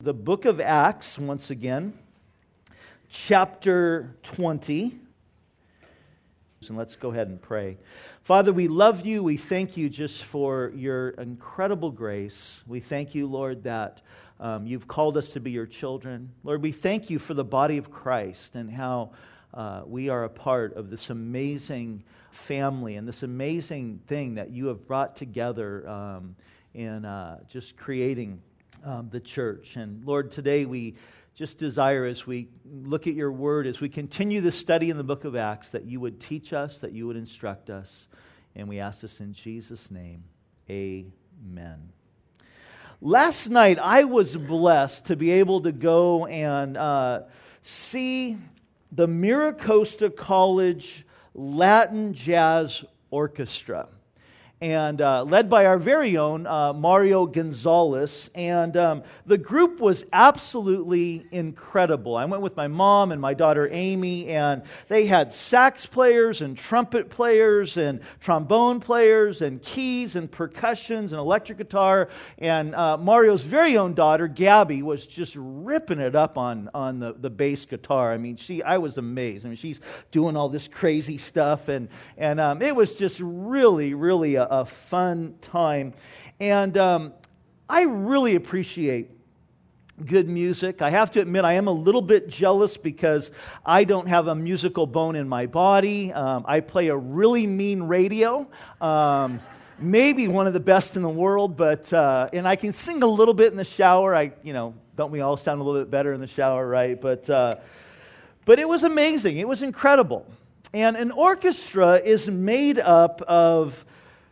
The book of Acts, once again, chapter 20. And let's go ahead and pray. Father, we love you. We thank you just for your incredible grace. We thank you, Lord, that you've called us to be your children. Lord, we thank you for the body of Christ and how we are a part of this amazing family and this amazing thing that you have brought together in just creating the church. And Lord, today we just desire, as we look at your word, as we continue the study in the book of Acts, that you would teach us, that you would instruct us. And we ask this in Jesus' name. Amen. Last night, I was blessed to be able to go and see the Miracosta College Latin Jazz Orchestra, and led by our very own Mario Gonzalez. And the group was absolutely incredible. I went with my mom and my daughter Amy, and they had sax players and trumpet players and trombone players and keys and percussions and electric guitar. And Mario's very own daughter, Gabby, was just ripping it up on the bass guitar. I mean, I was amazed. I mean, she's doing all this crazy stuff, and it was just really a fun time. And I really appreciate good music. I have to admit, I am a little bit jealous because I don't have a musical bone in my body. I play a really mean radio. Maybe one of the best in the world, but and I can sing a little bit in the shower. Don't we all sound a little bit better in the shower, right? But it was amazing. It was incredible. And an orchestra is made up of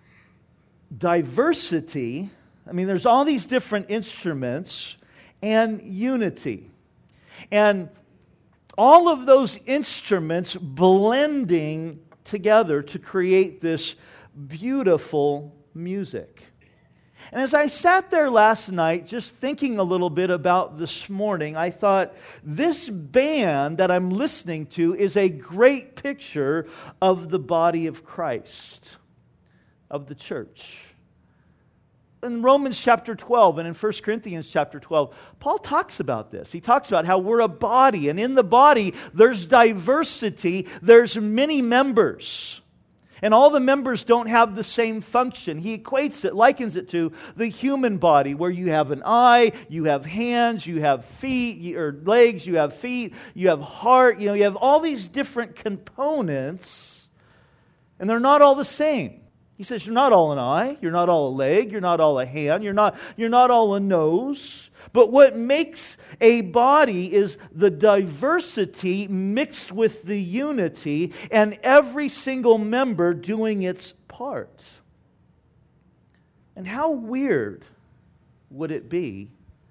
diversity. I mean, there's all these different instruments and unity. And all of those instruments blending together to create this beautiful music. And as I sat there last night, just thinking a little bit about this morning, I thought, this band that I'm listening to is a great picture of the body of Christ, of the church. In Romans chapter 12 and in 1 Corinthians chapter 12, Paul talks about this. He talks about how we're a body, and in the body there's diversity, there's many members. And all the members don't have the same function. He likens it to the human body, where you have an eye, you have hands, you have feet, or legs, you have feet, you have heart, you have all these different components, and they're not all the same. He says, you're not all an eye, you're not all a leg, you're not all a hand, you're not all a nose. But what makes a body is the diversity mixed with the unity, and every single member doing its part. And how weird would it be,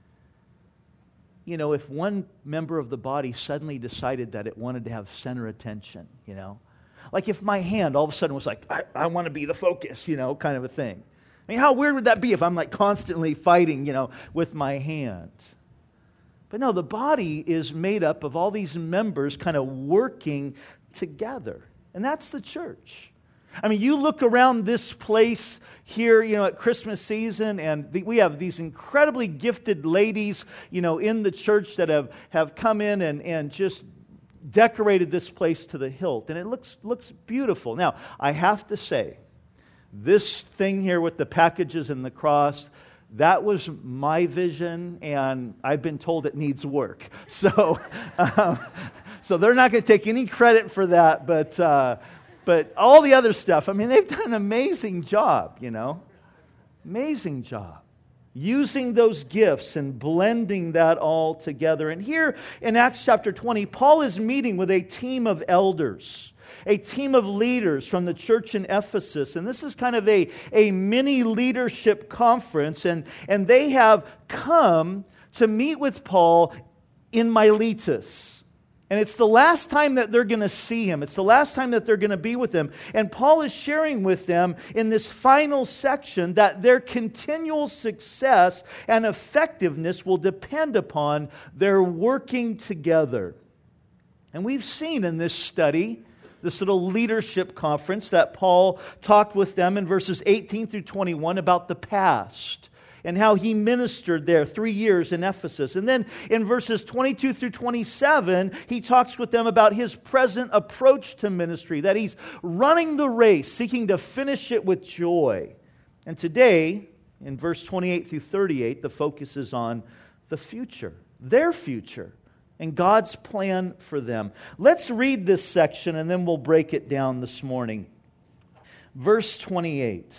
if one member of the body suddenly decided that it wanted to have center attention, Like if my hand all of a sudden was like, I want to be the focus, kind of a thing. I mean, how weird would that be if I'm like constantly fighting, with my hand? But no, the body is made up of all these members kind of working together. And that's the church. I mean, you look around this place here, at Christmas season, and we have these incredibly gifted ladies, in the church that have come in and just decorated this place to the hilt, and it looks beautiful. Now, I have to say, this thing here with the packages and the cross, that was my vision, and I've been told it needs work. So they're not going to take any credit for that, but all the other stuff, I mean, they've done an amazing job, amazing job. Using those gifts and blending that all together. And here in Acts chapter 20, Paul is meeting with a team of elders, a team of leaders from the church in Ephesus. And this is kind of a mini leadership conference. And they have come to meet with Paul in Miletus. And it's the last time that they're going to see him. It's the last time that they're going to be with him. And Paul is sharing with them in this final section that their continual success and effectiveness will depend upon their working together. And we've seen in this study, this little leadership conference, that Paul talked with them in verses 18 through 21 about the past and how he ministered there 3 years in Ephesus. And then in verses 22 through 27, he talks with them about his present approach to ministry, that he's running the race, seeking to finish it with joy. And today, in verse 28 through 38, the focus is on the future, their future, and God's plan for them. Let's read this section and then we'll break it down this morning. Verse 28.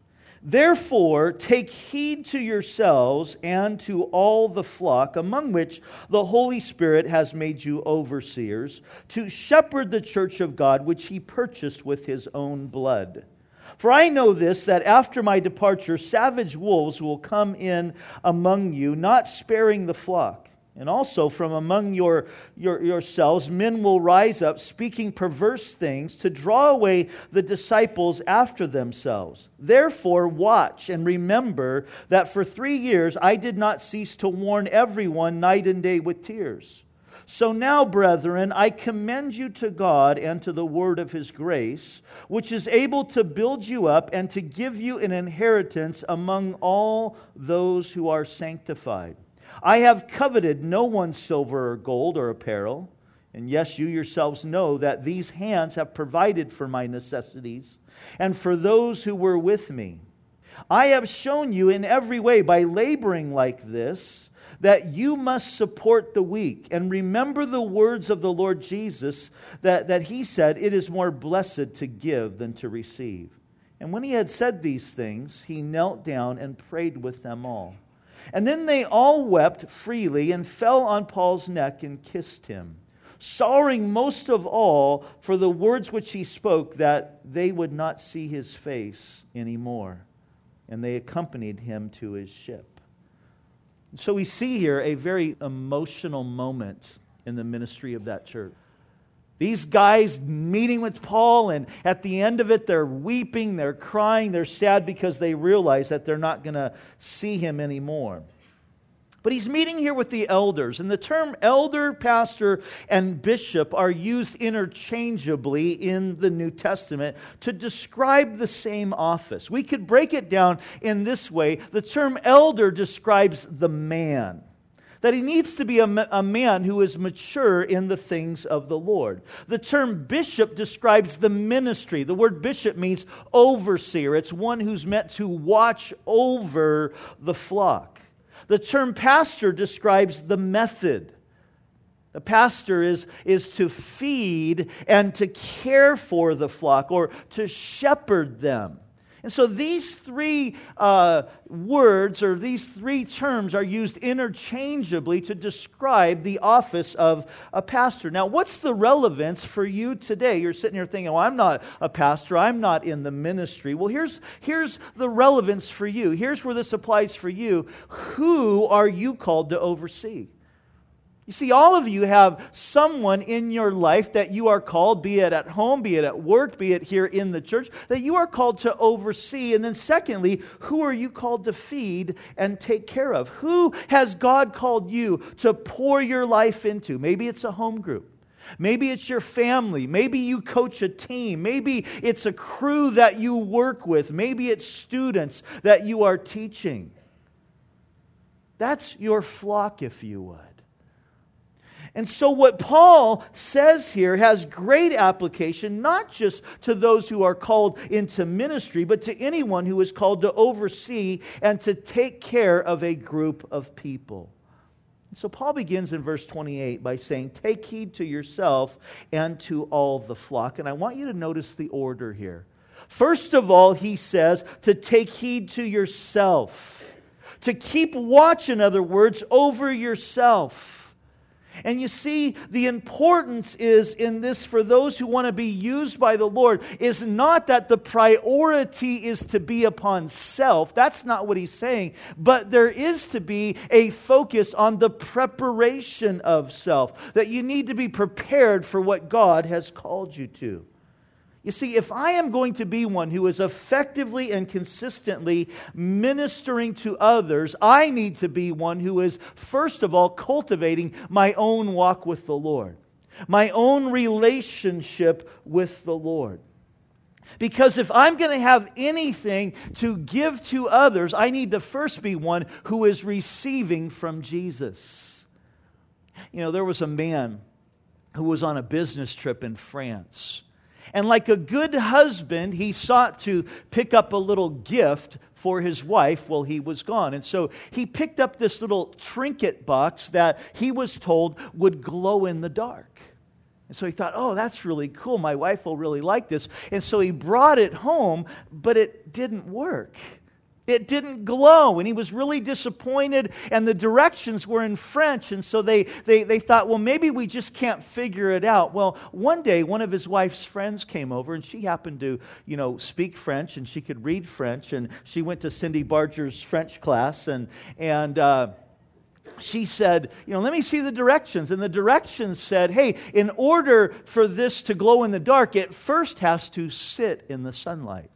Therefore, take heed to yourselves and to all the flock among which the Holy Spirit has made you overseers, to shepherd the church of God, which He purchased with His own blood. For I know this, that after my departure, savage wolves will come in among you, not sparing the flock. And also from among yourselves, men will rise up, speaking perverse things, to draw away the disciples after themselves. Therefore, watch and remember that for 3 years I did not cease to warn everyone night and day with tears. So now, brethren, I commend you to God and to the word of His grace, which is able to build you up and to give you an inheritance among all those who are sanctified. I have coveted no one's silver or gold or apparel. And yes, you yourselves know that these hands have provided for my necessities and for those who were with me. I have shown you in every way by laboring like this that you must support the weak. And remember the words of the Lord Jesus that He said, it is more blessed to give than to receive. And when He had said these things, He knelt down and prayed with them all. And then they all wept freely and fell on Paul's neck and kissed him, sorrowing most of all for the words which he spoke, that they would not see his face anymore. And they accompanied him to his ship. So we see here a very emotional moment in the ministry of that church. These guys meeting with Paul, and at the end of it, they're weeping, they're crying, they're sad because they realize that they're not going to see him anymore. But he's meeting here with the elders, and the term elder, pastor, and bishop are used interchangeably in the New Testament to describe the same office. We could break it down in this way. The term elder describes the man. That he needs to be a man who is mature in the things of the Lord. The term bishop describes the ministry. The word bishop means overseer. It's one who's meant to watch over the flock. The term pastor describes the method. The pastor is to feed and to care for the flock, or to shepherd them. And so these three words, or these three terms, are used interchangeably to describe the office of a pastor. Now, what's the relevance for you today? You're sitting here thinking, well, I'm not a pastor. I'm not in the ministry. Well, here's the relevance for you. Here's where this applies for you. Who are you called to oversee? You see, all of you have someone in your life that you are called, be it at home, be it at work, be it here in the church, that you are called to oversee. And then secondly, who are you called to feed and take care of? Who has God called you to pour your life into? Maybe it's a home group. Maybe it's your family. Maybe you coach a team. Maybe it's a crew that you work with. Maybe it's students that you are teaching. That's your flock, if you would. And so what Paul says here has great application, not just to those who are called into ministry, but to anyone who is called to oversee and to take care of a group of people. And so Paul begins in verse 28 by saying, take heed to yourself and to all the flock. And I want you to notice the order here. First of all, he says to take heed to yourself. To keep watch, in other words, over yourself. And you see, the importance is in this for those who want to be used by the Lord is not that the priority is to be upon self. That's not what he's saying. But there is to be a focus on the preparation of self. That you need to be prepared for what God has called you to. You see, if I am going to be one who is effectively and consistently ministering to others, I need to be one who is, first of all, cultivating my own walk with the Lord, my own relationship with the Lord. Because if I'm going to have anything to give to others, I need to first be one who is receiving from Jesus. You know, there was a man who was on a business trip in France. And like a good husband, he sought to pick up a little gift for his wife while he was gone. And so he picked up this little trinket box that he was told would glow in the dark. And so he thought, oh, that's really cool. My wife will really like this. And so he brought it home, but it didn't work. It didn't glow, and he was really disappointed, and the directions were in French, and so they thought, well, maybe we just can't figure it out. Well, one day, one of his wife's friends came over, and she happened to, speak French, and she could read French, and she went to Cindy Barger's French class, and she said, let me see the directions. And the directions said, hey, in order for this to glow in the dark, it first has to sit in the sunlight.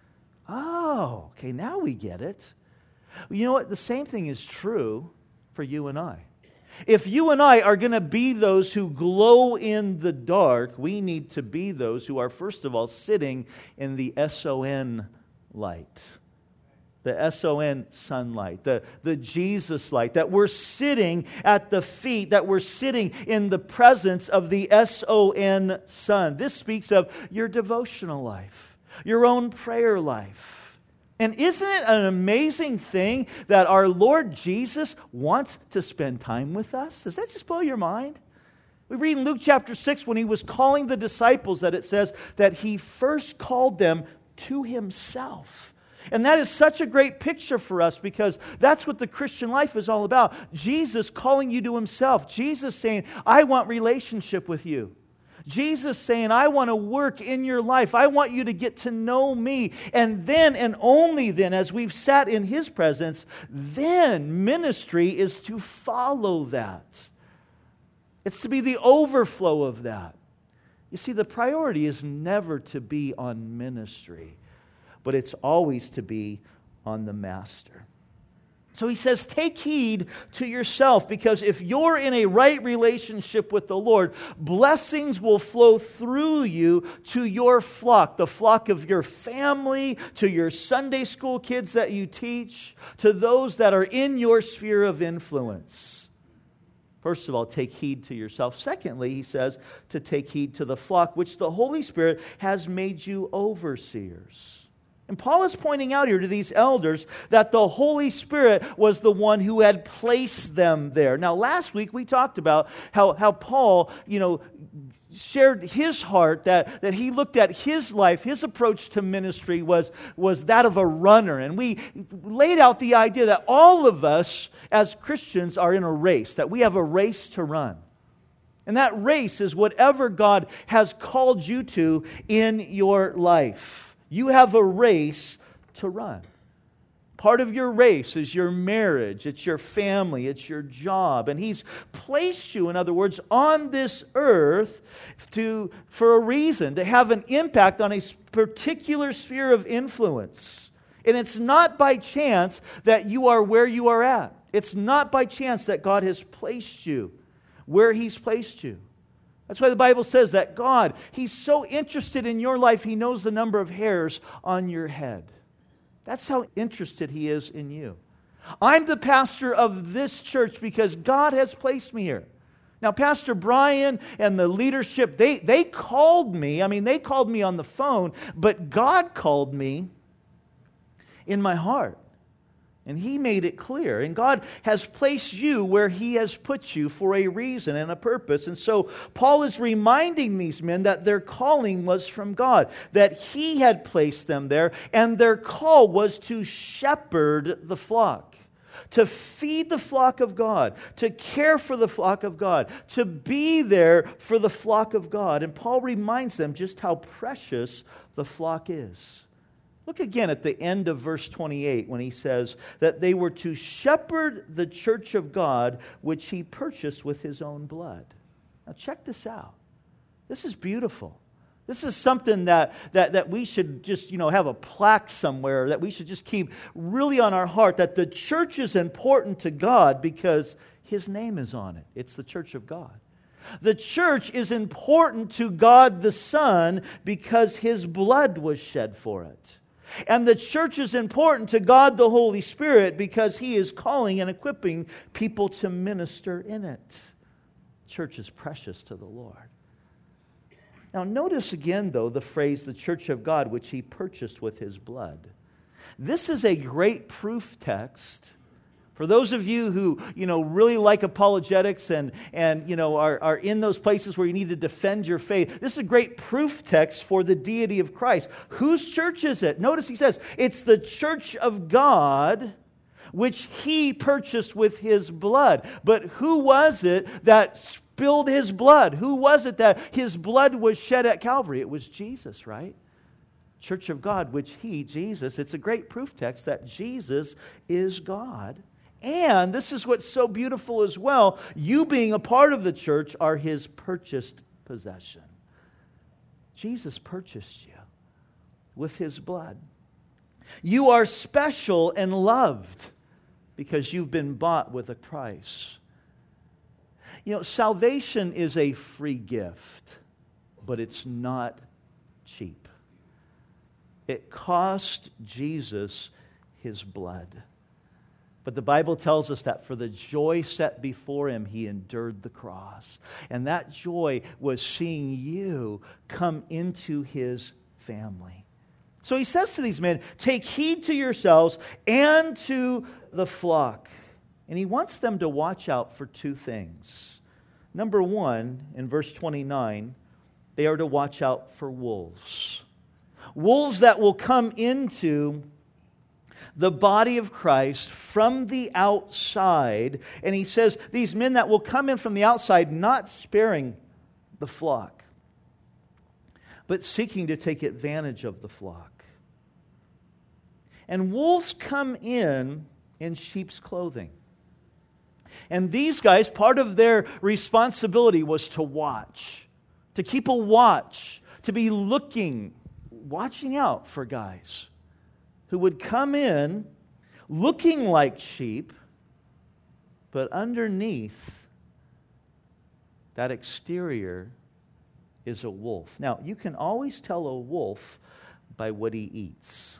Oh, okay, now we get it. You know what? The same thing is true for you and I. If you and I are going to be those who glow in the dark, we need to be those who are, first of all, sitting in the SON light. The SON sunlight, the Jesus light, that we're sitting at the feet, that we're sitting in the presence of the SON Son. This speaks of your devotional life, your own prayer life. And isn't it an amazing thing that our Lord Jesus wants to spend time with us? Does that just blow your mind? We read in Luke chapter 6 when He was calling the disciples that it says that He first called them to Himself. And that is such a great picture for us because that's what the Christian life is all about. Jesus calling you to Himself. Jesus saying, I want relationship with you. Jesus saying, I want to work in your life. I want you to get to know me. And then, and only then, as we've sat in His presence, then ministry is to follow that. It's to be the overflow of that. You see, the priority is never to be on ministry, but it's always to be on the Master. So he says, take heed to yourself, because if you're in a right relationship with the Lord, blessings will flow through you to your flock, the flock of your family, to your Sunday school kids that you teach, to those that are in your sphere of influence. First of all, take heed to yourself. Secondly, he says to take heed to the flock, which the Holy Spirit has made you overseers. And Paul is pointing out here to these elders that the Holy Spirit was the one who had placed them there. Now, last week we talked about how Paul, shared his heart, that he looked at his life, his approach to ministry was that of a runner. And we laid out the idea that all of us as Christians are in a race, that we have a race to run. And that race is whatever God has called you to in your life. You have a race to run. Part of your race is your marriage, it's your family, it's your job. And He's placed you, in other words, on this earth for a reason, to have an impact on a particular sphere of influence. And it's not by chance that you are where you are at. It's not by chance that God has placed you where He's placed you. That's why the Bible says that God, He's so interested in your life, He knows the number of hairs on your head. That's how interested He is in you. I'm the pastor of this church because God has placed me here. Now, Pastor Brian and the leadership, they called me. They called me on the phone, but God called me in my heart. And He made it clear. And God has placed you where He has put you for a reason and a purpose. And so Paul is reminding these men that their calling was from God, that He had placed them there, and their call was to shepherd the flock, to feed the flock of God, to care for the flock of God, to be there for the flock of God. And Paul reminds them just how precious the flock is. Look again at the end of verse 28 when he says that they were to shepherd the church of God, which He purchased with His own blood. Now check this out. This is beautiful. This is something that we should just, have a plaque somewhere, that we should just keep really on our heart, that the church is important to God because His name is on it. It's the church of God. The church is important to God the Son because His blood was shed for it. And the church is important to God the Holy Spirit because He is calling and equipping people to minister in it. Church is precious to the Lord. Now notice again, though, the phrase, the church of God, which He purchased with His blood. This is a great proof text for those of you who, really like apologetics and are in those places where you need to defend your faith. This is a great proof text for the deity of Christ. Whose church is it? Notice he says, it's the church of God, which He purchased with His blood. But who was it that spilled His blood? Who was it that His blood was shed at Calvary? It was Jesus, right? Church of God, which He, Jesus, it's a great proof text that Jesus is God. And this is what's so beautiful as well. You being a part of the church are His purchased possession. Jesus purchased you with His blood. You are special and loved because you've been bought with a price. Salvation is a free gift, but it's not cheap. It cost Jesus His blood. But the Bible tells us that for the joy set before Him, He endured the cross. And that joy was seeing you come into His family. So He says to these men, take heed to yourselves and to the flock. And He wants them to watch out for two things. Number one, in verse 29, they are to watch out for wolves. Wolves that will come into the body of Christ from the outside. And he says, these men that will come in from the outside, not sparing the flock, but seeking to take advantage of the flock. And wolves come in sheep's clothing. And these guys, part of their responsibility was to watch, to keep a watch, to be watching out for guys who would come in looking like sheep, but underneath that exterior is a wolf. Now, you can always tell a wolf by what he eats.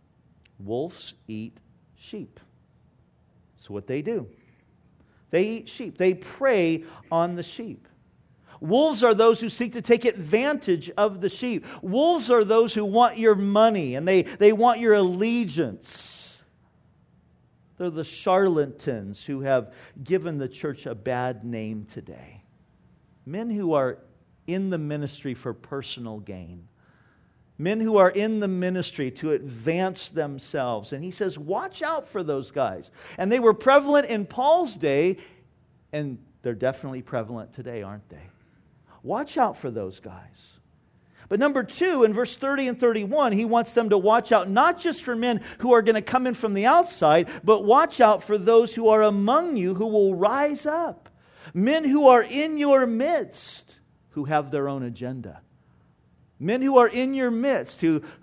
Wolves eat sheep. That's what they do. They eat sheep. They prey on the sheep. Wolves are those who seek to take advantage of the sheep. Wolves are those who want your money and they want your allegiance. They're the charlatans who have given the church a bad name today. Men who are in the ministry for personal gain. Men who are in the ministry to advance themselves. And he says, watch out for those guys. And they were prevalent in Paul's day, and they're definitely prevalent today, aren't they? Watch out for those guys. But number two, in verse 30 and 31, he wants them to watch out not just for men who are going to come in from the outside, but watch out for those who are among you who will rise up. Men who are in your midst who have their own agenda. Men who are in your midst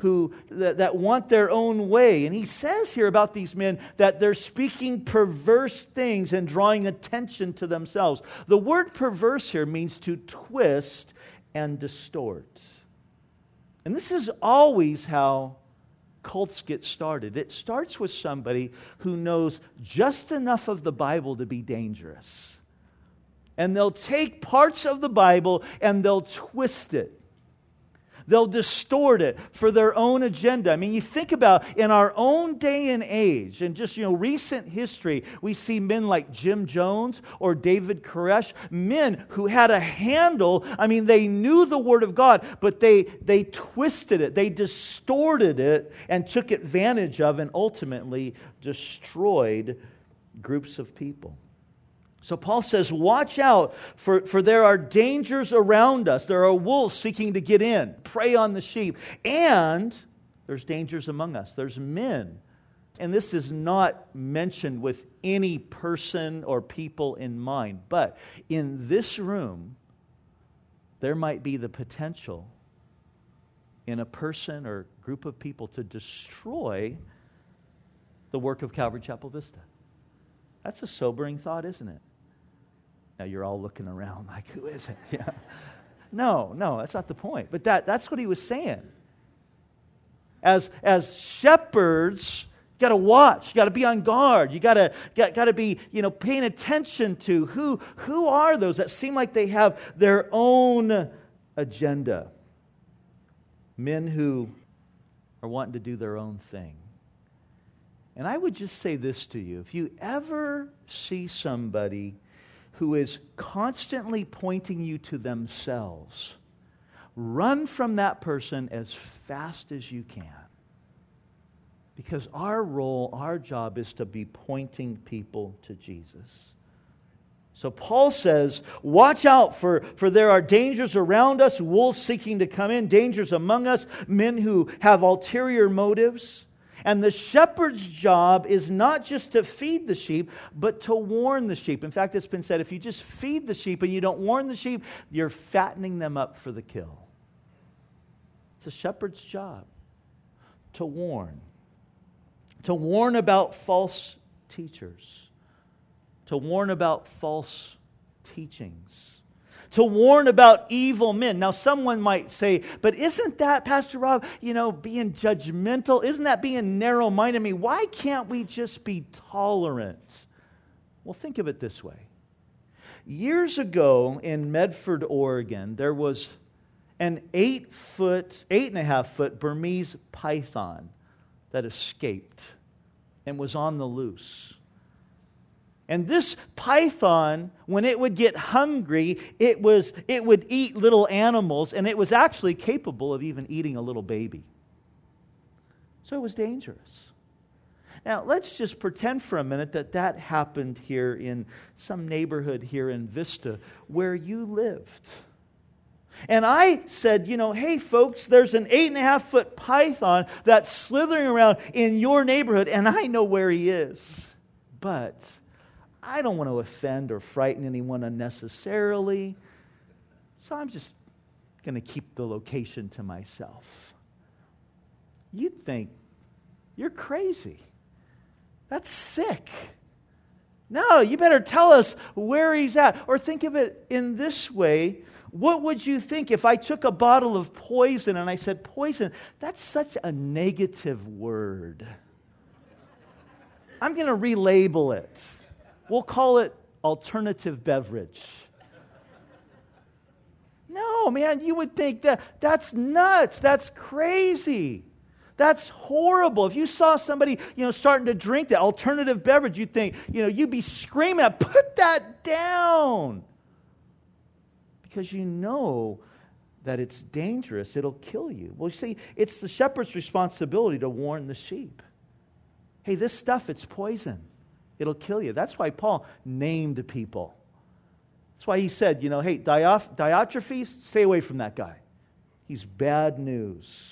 that want their own way. And he says here about these men that they're speaking perverse things and drawing attention to themselves. The word perverse here means to twist and distort. And this is always how cults get started. It starts with somebody who knows just enough of the Bible to be dangerous. And they'll take parts of the Bible and they'll twist it. They'll distort it for their own agenda. I mean, you think about in our own day and age, and just, recent history, we see men like Jim Jones or David Koresh, men who had a handle. I mean, they knew the Word of God, but they twisted it, they distorted it, and took advantage of and ultimately destroyed groups of people. So Paul says, watch out, for there are dangers around us. There are wolves seeking to get in, prey on the sheep. And there's dangers among us. There's men. And this is not mentioned with any person or people in mind. But in this room, there might be the potential in a person or group of people to destroy the work of Calvary Chapel Vista. That's a sobering thought, isn't it? Now you're all looking around like, who is it? Yeah. No, that's not the point. But that's what he was saying. As shepherds, you got to watch. You got to be on guard. You got to be, paying attention to who are those that seem like they have their own agenda. Men who are wanting to do their own thing. And I would just say this to you. If you ever see somebody who is constantly pointing you to themselves, run from that person as fast as you can. Because our role, our job is to be pointing people to Jesus. So Paul says, watch out, for there are dangers around us, wolves seeking to come in, dangers among us, men who have ulterior motives. And the shepherd's job is not just to feed the sheep, but to warn the sheep. In fact, it's been said, if you just feed the sheep and you don't warn the sheep, you're fattening them up for the kill. It's a shepherd's job to warn. To warn about false teachers. To warn about false teachings. To warn about evil men. Now, someone might say, but isn't that, Pastor Rob, being judgmental? Isn't that being narrow-minded? Why can't we just be tolerant? Well, think of it this way. Years ago in Medford, Oregon, there was an 8.5 foot Burmese python that escaped and was on the loose. And this python, when it would get hungry, it would eat little animals, and it was actually capable of even eating a little baby. So it was dangerous. Now, let's just pretend for a minute that happened here in some neighborhood here in Vista where you lived. And I said, hey folks, there's an 8.5 foot python that's slithering around in your neighborhood, and I know where he is. But I don't want to offend or frighten anyone unnecessarily, so I'm just going to keep the location to myself. You'd think, you're crazy. That's sick. No, you better tell us where he's at. Or think of it in this way. What would you think if I took a bottle of poison and I said, poison, that's such a negative word. I'm going to relabel it. We'll call it alternative beverage. No, man, you would think that's nuts. That's crazy. That's horrible. If you saw somebody, starting to drink that alternative beverage, you'd think, you'd be screaming, put that down. Because you know that it's dangerous. It'll kill you. Well, you see, it's the shepherd's responsibility to warn the sheep. Hey, this stuff, it's poison. It'll kill you. That's why Paul named people. That's why he said, hey, Diotrephes, stay away from that guy. He's bad news.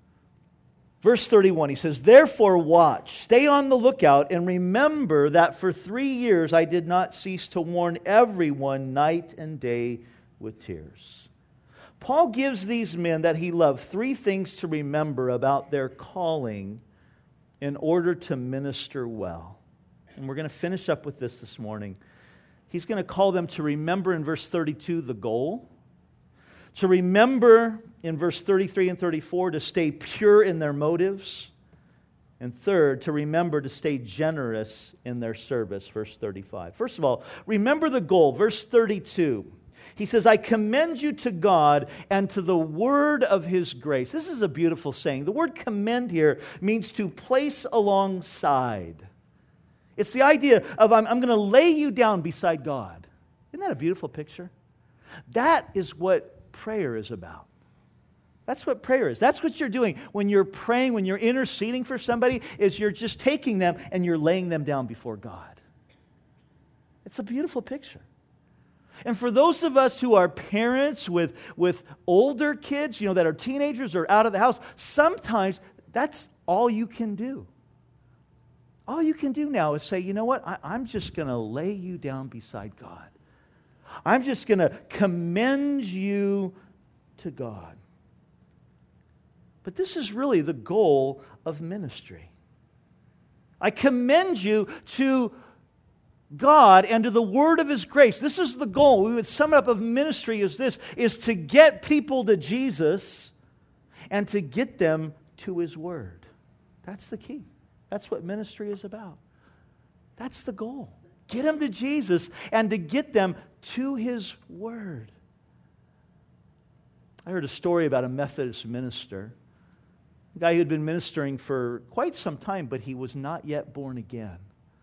Verse 31, he says, therefore watch, stay on the lookout, and remember that for 3 years I did not cease to warn everyone night and day with tears. Paul gives these men that he loved 3 things to remember about their calling in order to minister well. And we're going to finish up with this morning. He's going to call them to remember in verse 32 the goal. To remember in verse 33 and 34 to stay pure in their motives. And third, to remember to stay generous in their service, verse 35. First of all, remember the goal, verse 32. He says, I commend you to God and to the word of His grace. This is a beautiful saying. The word commend here means to place alongside. It's the idea of I'm going to lay you down beside God. Isn't that a beautiful picture? That is what prayer is about. That's what prayer is. That's what you're doing when you're praying, when you're interceding for somebody, is you're just taking them and you're laying them down before God. It's a beautiful picture. And for those of us who are parents with older kids, that are teenagers or out of the house, sometimes that's all you can do. All you can do now is say, you know what? I'm just going to lay you down beside God. I'm just going to commend you to God. But this is really the goal of ministry. I commend you to God and to the word of His grace. This is the goal. We would sum it up of ministry as this, is to get people to Jesus and to get them to His word. That's the key. That's what ministry is about. That's the goal. Get them to Jesus and to get them to His word. I heard a story about a Methodist minister, a guy who had been ministering for quite some time, but he was not yet born again.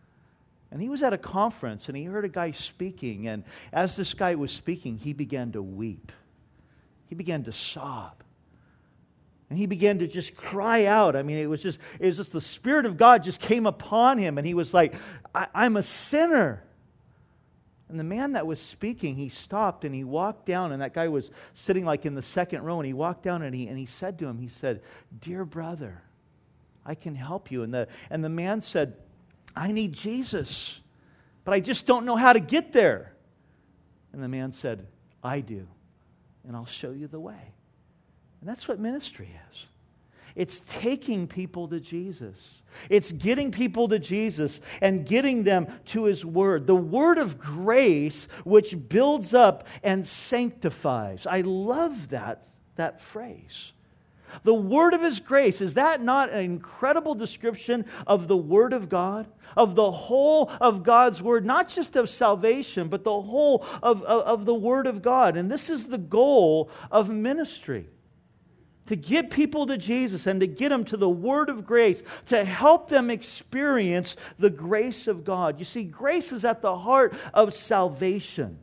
And he was at a conference, and he heard a guy speaking, and as this guy was speaking, he began to weep. He began to sob. And he began to just cry out. I mean, it was just the Spirit of God just came upon him, and he was like, I'm a sinner. And the man that was speaking, he stopped and he walked down, and that guy was sitting like in the second row, and he walked down and he said to him, he said, "Dear brother, I can help you." And the man said, "I need Jesus, but I just don't know how to get there." And the man said, "I do, and I'll show you the way." And that's what ministry is. It's taking people to Jesus. It's getting people to Jesus and getting them to His word. The word of grace which builds up and sanctifies. I love that phrase. The word of His grace, is that not an incredible description of the Word of God? Of the whole of God's Word, not just of salvation, but the whole of the Word of God. And this is the goal of ministry. To get people to Jesus and to get them to the Word of grace, to help them experience the grace of God. You see, grace is at the heart of salvation.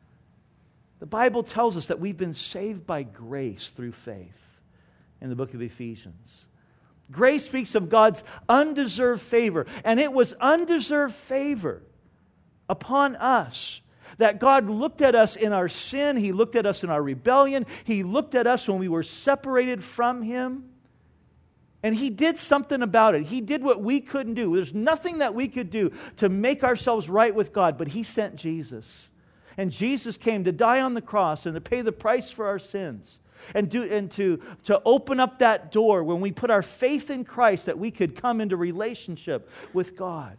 The Bible tells us that we've been saved by grace through faith in the book of Ephesians. Grace speaks of God's undeserved favor, and it was undeserved favor upon us. That God looked at us in our sin. He looked at us in our rebellion. He looked at us when we were separated from Him. And He did something about it. He did what we couldn't do. There's nothing that we could do to make ourselves right with God, but He sent Jesus. And Jesus came to die on the cross and to pay the price for our sins. And to open up that door when we put our faith in Christ, that we could come into relationship with God.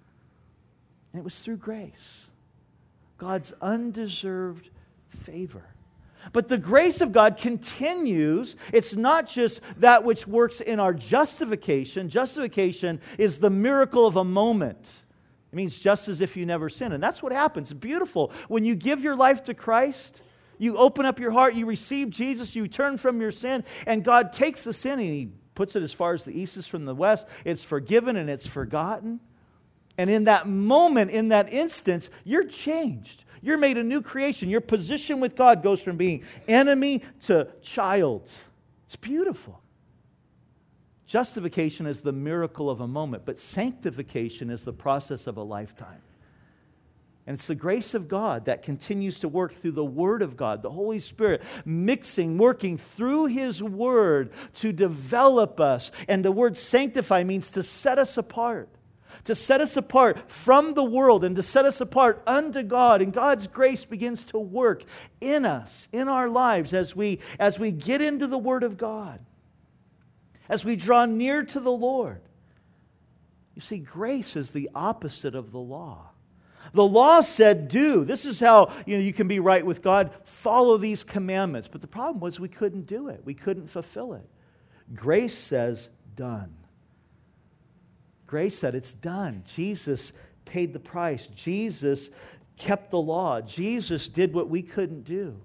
And it was through grace. God's undeserved favor. But the grace of God continues. It's not just that which works in our justification. Justification is the miracle of a moment. It means just as if you never sinned. And that's what happens. It's beautiful. When you give your life to Christ, you open up your heart, you receive Jesus, you turn from your sin, and God takes the sin and He puts it as far as the east is from the west. It's forgiven and it's forgotten. And in that moment, in that instance, you're changed. You're made a new creation. Your position with God goes from being enemy to child. It's beautiful. Justification is the miracle of a moment, but sanctification is the process of a lifetime. And it's the grace of God that continues to work through the Word of God, the Holy Spirit, working through His Word to develop us. And the word sanctify means to set us apart. To set us apart from the world and to set us apart unto God. And God's grace begins to work in us, in our lives, as we get into the Word of God. As we draw near to the Lord. You see, grace is the opposite of the law. The law said, do. This is how you can be right with God. Follow these commandments. But the problem was we couldn't do it. We couldn't fulfill it. Grace says, done. Grace said, it's done. Jesus paid the price. Jesus kept the law. Jesus did what we couldn't do.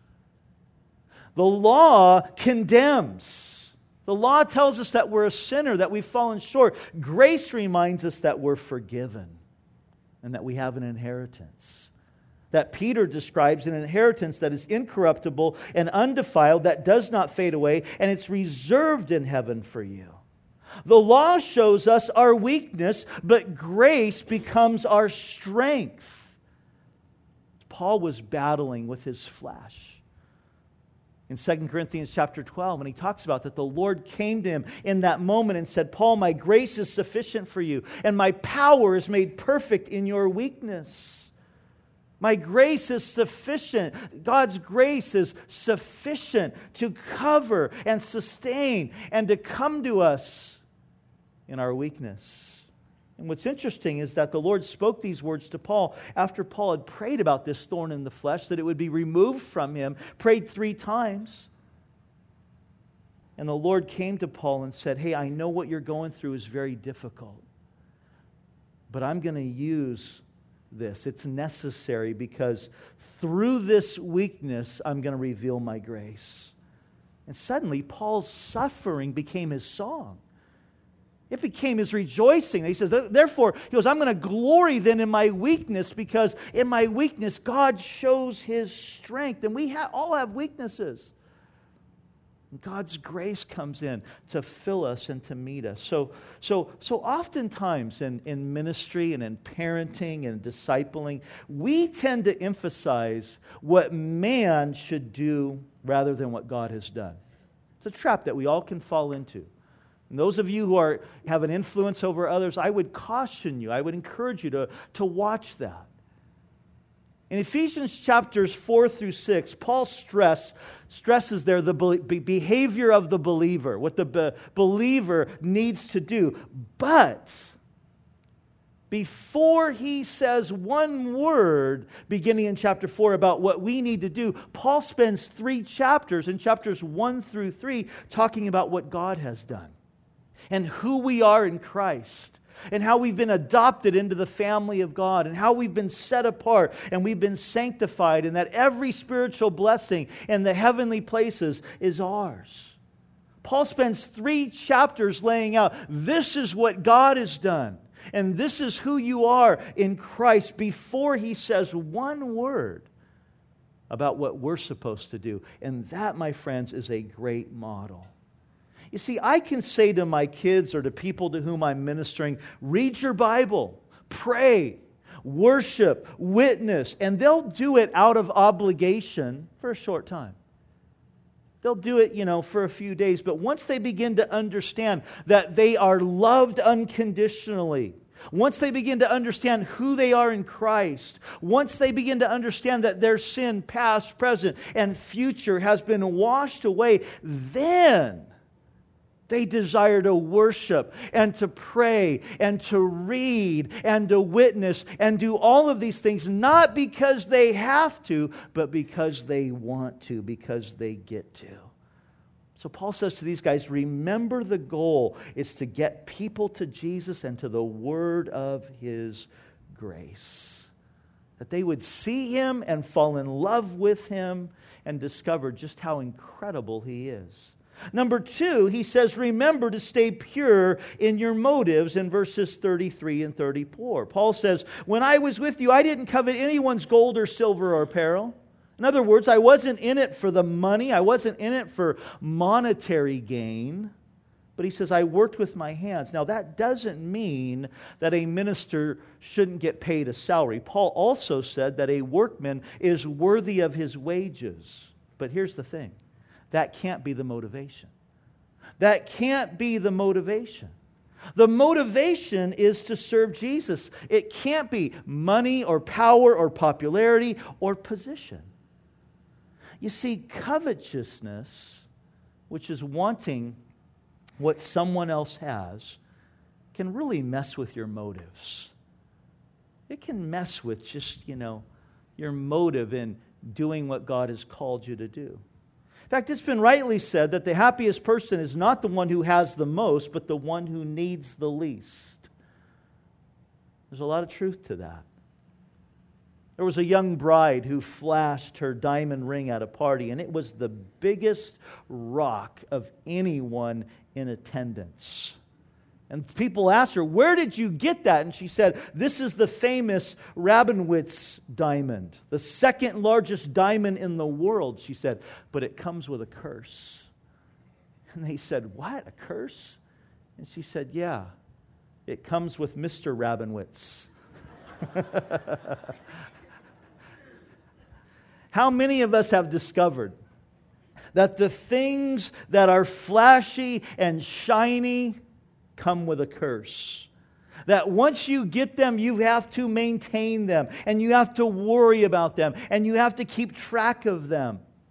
The law condemns. The law tells us that we're a sinner, that we've fallen short. Grace reminds us that we're forgiven and that we have an inheritance. That Peter describes an inheritance that is incorruptible and undefiled, that does not fade away, and it's reserved in heaven for you. The law shows us our weakness, but grace becomes our strength. Paul was battling with his flesh. In 2 Corinthians chapter 12, and he talks about that the Lord came to him in that moment and said, Paul, my grace is sufficient for you, and my power is made perfect in your weakness. My grace is sufficient. God's grace is sufficient to cover and sustain and to come to us in our weakness. And what's interesting is that the Lord spoke these words to Paul after Paul had prayed about this thorn in the flesh, that it would be removed from him, prayed 3 times. And the Lord came to Paul and said, hey, I know what you're going through is very difficult, but I'm going to use this. It's necessary because through this weakness, I'm going to reveal my grace. And suddenly, Paul's suffering became his song. It became his rejoicing. He says, therefore, he goes, I'm going to glory then in my weakness, because in my weakness, God shows His strength. And we all have weaknesses. And God's grace comes in to fill us and to meet us. So oftentimes in ministry and in parenting and discipling, we tend to emphasize what man should do rather than what God has done. It's a trap that we all can fall into. And those of you who have an influence over others, I would caution you, I would encourage you to watch that. In Ephesians chapters 4 through 6, Paul stresses there the behavior of the believer, what the believer needs to do. But before he says one word, beginning in chapter 4, about what we need to do, Paul spends 3 chapters, in chapters 1 through 3, talking about what God has done and who we are in Christ, and how we've been adopted into the family of God, and how we've been set apart and we've been sanctified, and that every spiritual blessing in the heavenly places is ours. Paul spends 3 chapters laying out, this is what God has done, and this is who you are in Christ, before he says one word about what we're supposed to do. And that, my friends, is a great model. You see, I can say to my kids or to people to whom I'm ministering, read your Bible, pray, worship, witness, and they'll do it out of obligation for a short time. They'll do it, for a few days. But once they begin to understand that they are loved unconditionally, once they begin to understand who they are in Christ, once they begin to understand that their sin, past, present, and future, has been washed away, then they desire to worship and to pray and to read and to witness and do all of these things, not because they have to, but because they want to, because they get to. So Paul says to these guys, remember the goal is to get people to Jesus and to the word of His grace. That they would see Him and fall in love with Him and discover just how incredible He is. Number 2, he says, remember to stay pure in your motives in verses 33 and 34. Paul says, when I was with you, I didn't covet anyone's gold or silver or apparel. In other words, I wasn't in it for the money. I wasn't in it for monetary gain. But he says, I worked with my hands. Now, that doesn't mean that a minister shouldn't get paid a salary. Paul also said that a workman is worthy of his wages. But here's the thing. That can't be the motivation. That can't be the motivation. The motivation is to serve Jesus. It can't be money or power or popularity or position. You see, covetousness, which is wanting what someone else has, can really mess with your motives. It can mess with just, your motive in doing what God has called you to do. In fact, it's been rightly said that the happiest person is not the one who has the most, but the one who needs the least. There's a lot of truth to that. There was a young bride who flashed her diamond ring at a party, and it was the biggest rock of anyone in attendance. And people asked her, where did you get that? And she said, this is the famous Rabinowitz diamond, the second largest diamond in the world, she said, but it comes with a curse. And they said, what, a curse? And she said, yeah, it comes with Mr. Rabinowitz. How many of us have discovered that the things that are flashy and shiny come with a curse? That once you get them, you have to maintain them, and you have to worry about them, and you have to keep track of them.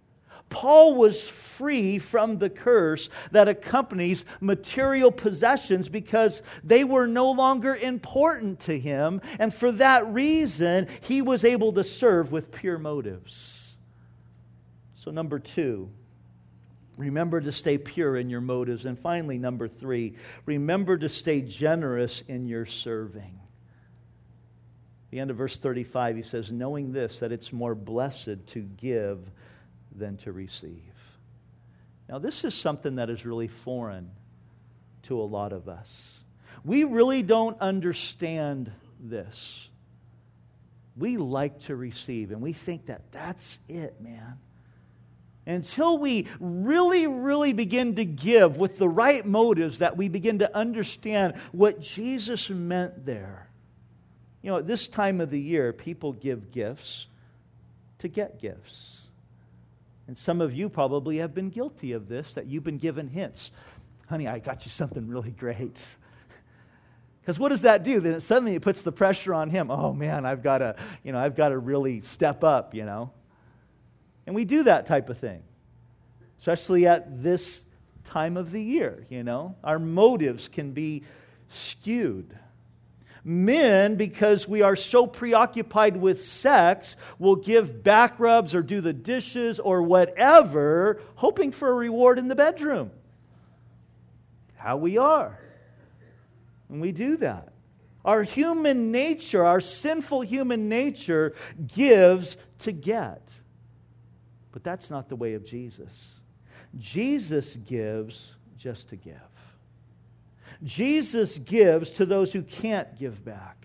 Paul was free from the curse that accompanies material possessions because they were no longer important to him. And for that reason, he was able to serve with pure motives. So number 2, remember to stay pure in your motives. And finally, number 3, remember to stay generous in your serving. The end of verse 35, he says, knowing this, that it's more blessed to give than to receive. Now, this is something that is really foreign to a lot of us. We really don't understand this. We like to receive, and we think that that's it, man. Until we really, really begin to give with the right motives, that we begin to understand what Jesus meant there. You know, at this time of the year, people give gifts to get gifts. And some of you probably have been guilty of this, that you've been given hints. Honey, I got you something really great. Because what does that do? Then suddenly it puts the pressure on him. Oh man, I've got to really step up, And we do that type of thing, especially at this time of the year, Our motives can be skewed. Men, because we are so preoccupied with sex, will give back rubs or do the dishes or whatever, hoping for a reward in the bedroom. How we are. And we do that. Our human nature, our sinful human nature, gives to get. But that's not the way of Jesus. Jesus gives just to give. Jesus gives to those who can't give back.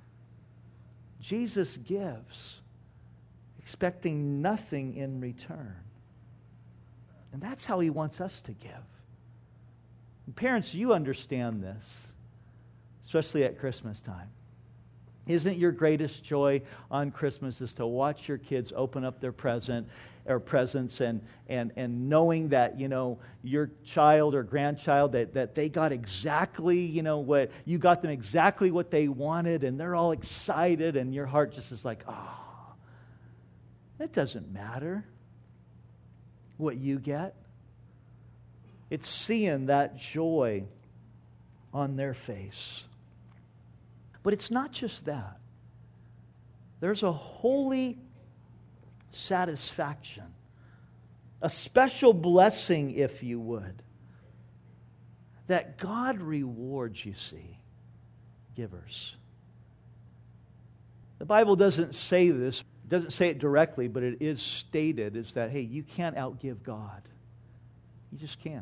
Jesus gives, expecting nothing in return. And that's how He wants us to give. And parents, you understand this, especially at Christmas time. Isn't your greatest joy on Christmas is to watch your kids open up their presents and knowing that, your child or grandchild, that they got exactly, what you got them exactly what they wanted, and they're all excited, and your heart just is like, oh, it doesn't matter what you get. It's seeing that joy on their face. But it's not just that. There's a holy satisfaction, a special blessing, if you would, that God rewards, you see, givers. The Bible doesn't say this, doesn't say it directly, but it is stated, is that, hey, you can't outgive God. You just can't.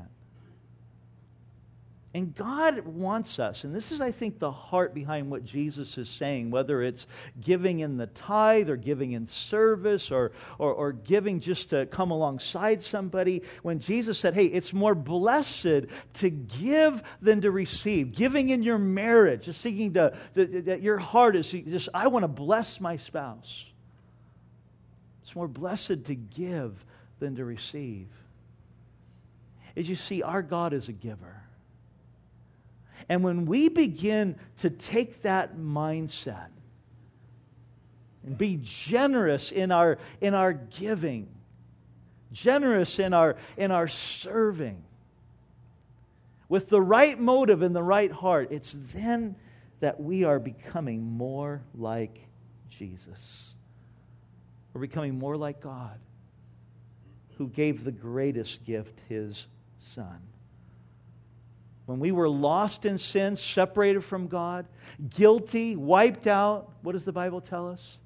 And God wants us, and this is, I think, the heart behind what Jesus is saying, whether it's giving in the tithe or giving in service or giving just to come alongside somebody. When Jesus said, hey, it's more blessed to give than to receive. Giving in your marriage, just seeking that your heart is just, I want to bless my spouse. It's more blessed to give than to receive. As you see, our God is a giver. And when we begin to take that mindset and be generous in our giving, generous in our serving, with the right motive and the right heart, it's then that we are becoming more like Jesus. We're becoming more like God, who gave the greatest gift, His Son. When we were lost in sin, separated from God, guilty, wiped out, what does the Bible tell us?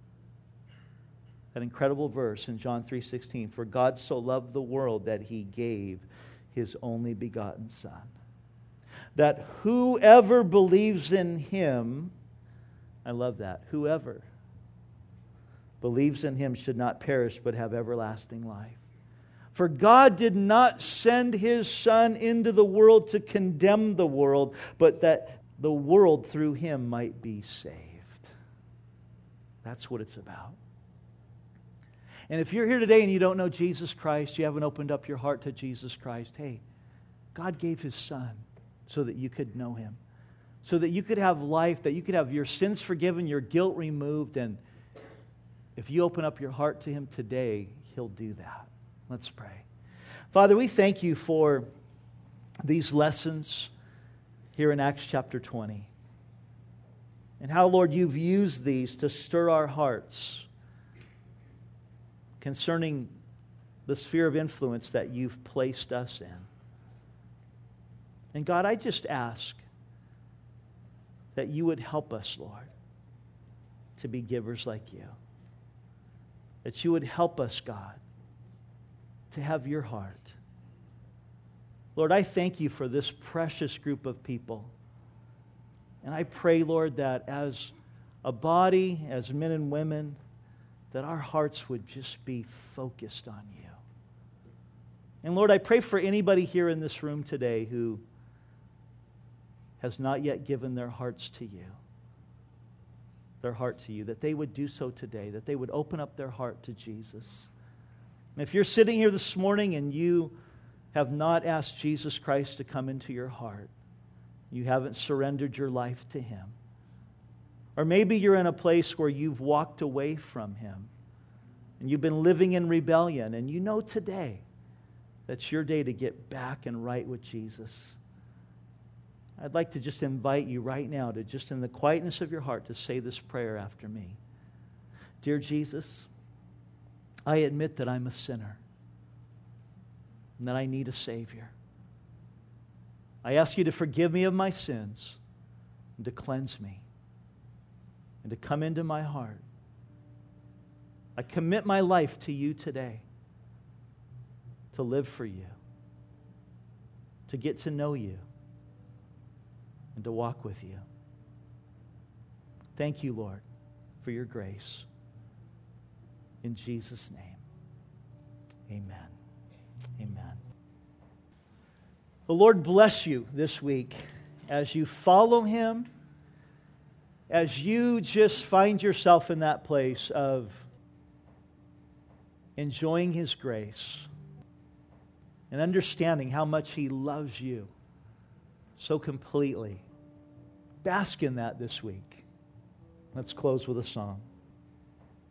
That incredible verse in John 3:16, for God so loved the world that He gave His only begotten Son, that whoever believes in Him, I love that, whoever believes in Him should not perish but have everlasting life. For God did not send His Son into the world to condemn the world, but that the world through Him might be saved. That's what it's about. And if you're here today and you don't know Jesus Christ, you haven't opened up your heart to Jesus Christ, hey, God gave His Son so that you could know Him, so that you could have life, that you could have your sins forgiven, your guilt removed, and if you open up your heart to Him today, He'll do that. Let's pray. Father, we thank you for these lessons here in Acts chapter 20. And how, Lord, you've used these to stir our hearts concerning the sphere of influence that you've placed us in. And God, I just ask that you would help us, Lord, to be givers like you. That you would help us, God, to have your heart. Lord, I thank you for this precious group of people. And I pray, Lord, that as a body, as men and women, that our hearts would just be focused on you. And Lord, I pray for anybody here in this room today who has not yet given their hearts to you, that they would do so today, that they would open up their heart to Jesus. And if you're sitting here this morning and you have not asked Jesus Christ to come into your heart, you haven't surrendered your life to Him, or maybe you're in a place where you've walked away from Him and you've been living in rebellion, and you know today that's your day to get back and right with Jesus. I'd like to just invite you right now to just in the quietness of your heart to say this prayer after me. Dear Jesus, I admit that I'm a sinner and that I need a Savior. I ask you to forgive me of my sins and to cleanse me and to come into my heart. I commit my life to you today to live for you, to get to know you, and to walk with you. Thank you, Lord, for your grace. In Jesus' name, amen. Amen. The Lord bless you this week as you follow Him, as you just find yourself in that place of enjoying His grace and understanding how much He loves you so completely. Bask in that this week. Let's close with a song.